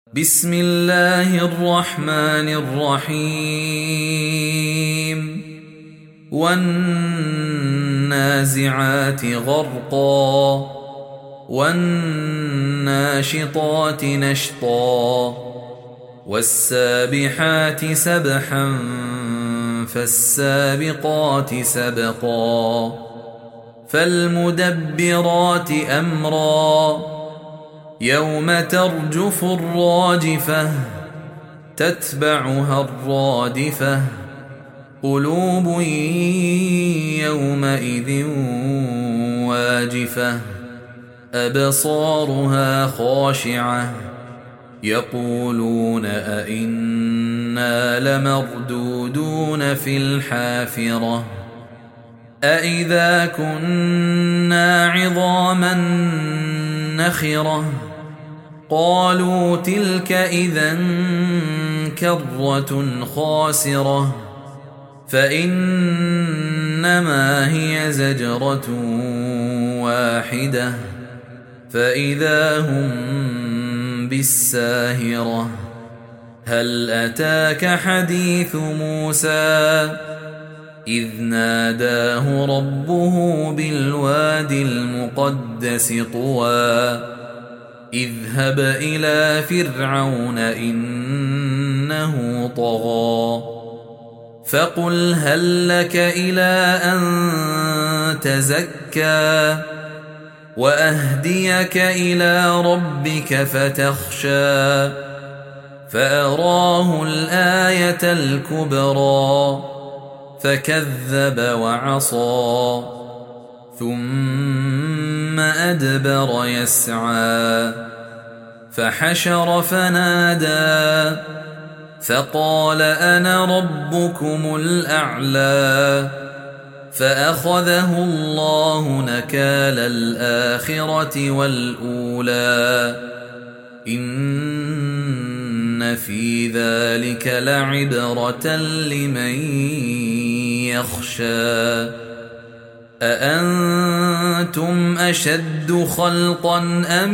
بسم الله الرحمن الرحيم والنازعات غرقا والناشطات نشطا والسابحات سبحا فالسابقات سبقا فالمدبرات أمرا يوم ترجف الراجفة تتبعها الرادفة قلوب يومئذ واجفة أبصارها خاشعة يقولون أئنا لمردودون في الحافرة أئذا كنا عظاما نخرة قالوا تلك إذا كرة خاسرة فإنما هي زجرة واحدة فإذا هم بالساهرة هل أتاك حديث موسى إذ ناداه ربه بالواد المقدس طوى اذهب إلى فرعون إنه طغى فقل هل لك إلى أن تزكى وأهديك إلى ربك فتخشى فأراه الآية الكبرى فكذب وعصى ثم أدبر يسعى فحشر فنادى فقال أنا ربكم الأعلى فأخذه الله نكال الآخرة والأولى إن في ذلك لعبرة لمن يخشى أأنتم أشد خلقا أم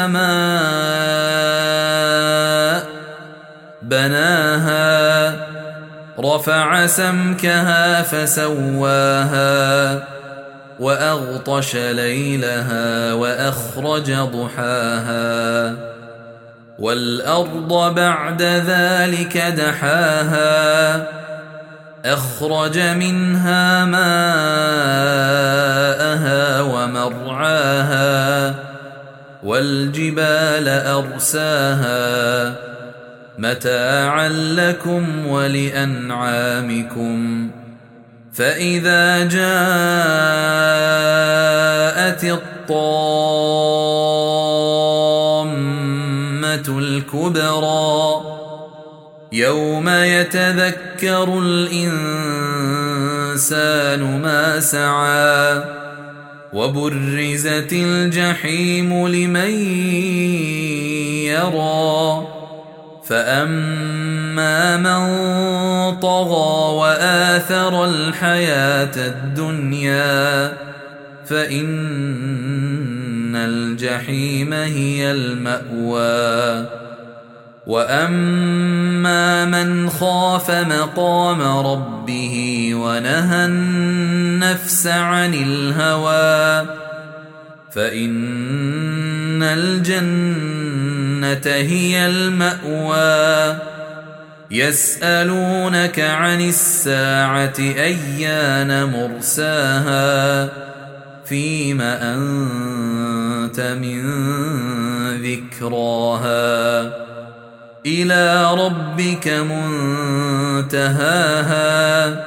السماء بناها رفع سمكها فسواها وأغطش ليلها وأخرج ضحاها والأرض بعد ذلك دحاها أخرج منها ماءها ومرعاها والجبال أرساها متاعا لكم ولأنعامكم فإذا جاءت الطامة الكبرى يوم يتذكر الإنسان ما سعى وبرزت الجحيم لمن يرى فأما من طغى وآثر الحياة الدنيا فإن الجحيم هي المأوى وأما من خاف مقام ربه ونهى النفس عن الهوى فإن الجنة هي المأوى يسألونك عن الساعة أيان مرساها فيم أنت من ذكراها إلى ربك منتهاها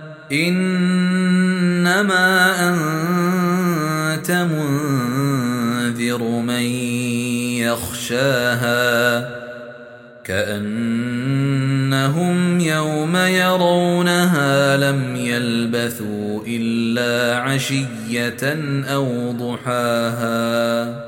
إنما أنت منذر من يخشاها كأنهم يوم يرونها لم يلبثوا إلا عشية أو ضحاها